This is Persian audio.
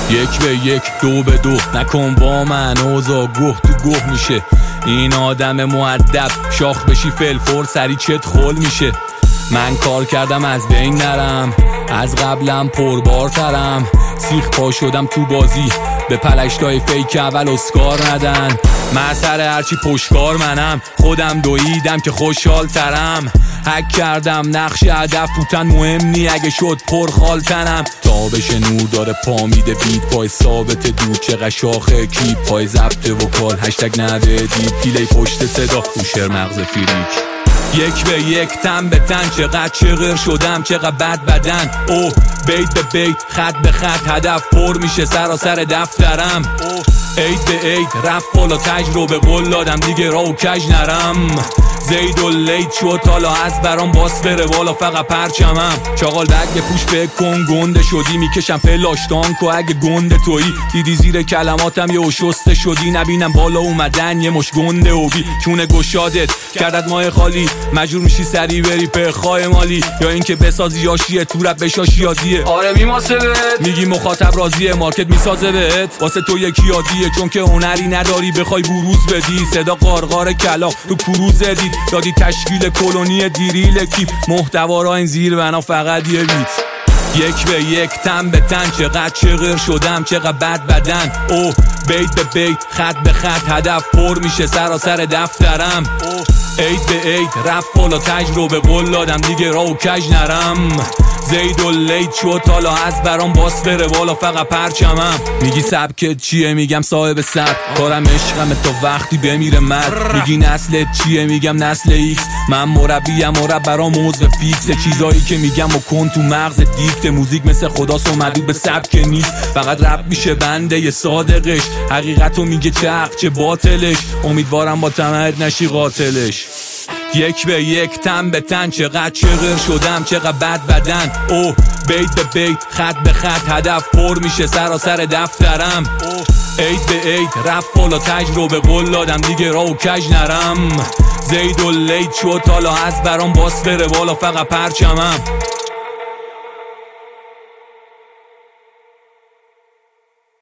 یک به یک دو به دو نکن با من اوضاع گوه تو گوه میشه. این آدم مؤدب شاخ بشی فلفور سری چت خول میشه. من کار کردم از بین نرم، از قبلم پربارترم. سیخ پا شدم تو بازی به پلشتای فیک اول اسکار ندن. معطر هرچی پشکار منم، خودم دویدم که خوشحال ترم. حک کردم نقش هدف بودن مهم نی اگه شد پرخالتنم. تابش نور داره پا میده بیت پای ثابت دور چقدر شاخه کلیپ پای ضبط وکال هشتگ نده دیپ دیلی پشت صدا هوشر مغز فریک. یک به یک تن به تن چقدر چغر شدم چقدر بد بدن. اوه بیت به بیت خط به خط هدف پر میشه سراسر دفترم. عید به عید رفت بالا تجربه قول دادم دیگه راو کج نرم. زید و لید شد حالا از برام باس بره بالا فقط پرچمم. چاقال بگ پوش بکن گنده شدی میکشم فلاش تانکو اگه گنده تویی. دیدی زیر کلماتم یه شسته شدی نبینم بالا اومدن یه مش گنده و بی چونه گشادت کردت ماه خالی. مجبور میشی سری بری پخای مالی یا اینکه بسازی یاشیه تو رب بشاشی یادیه. آره میماسه بهت میگی مخاطب راضیه مارکت میسازه بهت واسه تو یکی عادیه چون که هنری نداری بخوای بروز بدی. صدا قارقار کلا تو کروز دید دادی تشکیل کلونی دیریل کیپ محتوا را این زیر بنا فقط یه بیت. یک به یک تن به تن چقدر چغر شدم چقدر بد بدن. اوه بیت به بیت خط به خط هدف پر میشه سراسر دفترم. عید به عید رفت بالا تجربه قول دادم دیگه راو کج نرم. زید و لید شد حالا از برام باس بره بالا فقط پرچمم. میگی سبکت چیه میگم صاحب سبک کارم عشقمه تا وقتی بمیره مرد. میگی نسلت چیه میگم نسل ایکس من مربیم برام موضوع فیکسه. چیزایی که میگم و کن تو مغز دیکت. موزیک مثل خداست و مدود به سبک نیست فقط رپ میشه بنده یه صادقش. حقیقتو میگه چه حق چه باطلش امیدوارم با تمهد نشی قاتلش. یک به یک تن به تن چقدر چغر شدم چقدر بد بدن. اوه بیت به بیت خط به خط هدف پر میشه سراسر دفترم. عید به عید رفت بالا تجربه قول دادم دیگه راو کج نرم. زید و لید شد حالا از برام باس بره بالا فقط پرچمم.